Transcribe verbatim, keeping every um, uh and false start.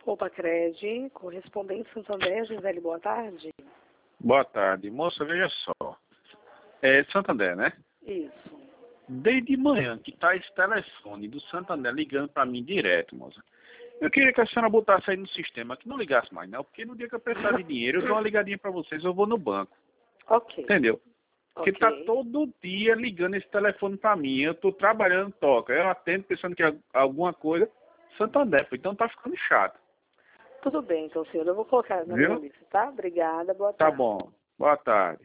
Opa, Cred, correspondente Santander, Gisele, boa tarde. Boa tarde. Moça, veja só. É Santander, né? Isso. Desde manhã que tá esse telefone do Santander ligando para mim direto, moça. Eu queria que a senhora botasse aí no sistema, que não ligasse mais não, porque no dia que eu precisar de dinheiro, eu dou uma ligadinha para vocês, eu vou no banco. Ok. Entendeu? Porque Ok. tá todo dia ligando esse telefone para mim. Eu tô trabalhando, toca. Eu atendo pensando que é alguma coisa. Santander, pô, então tá ficando chato. Tudo bem, então, senhor. Eu vou colocar na minha Viu? lista, tá? Obrigada, boa Tá tarde. bom. Boa tarde.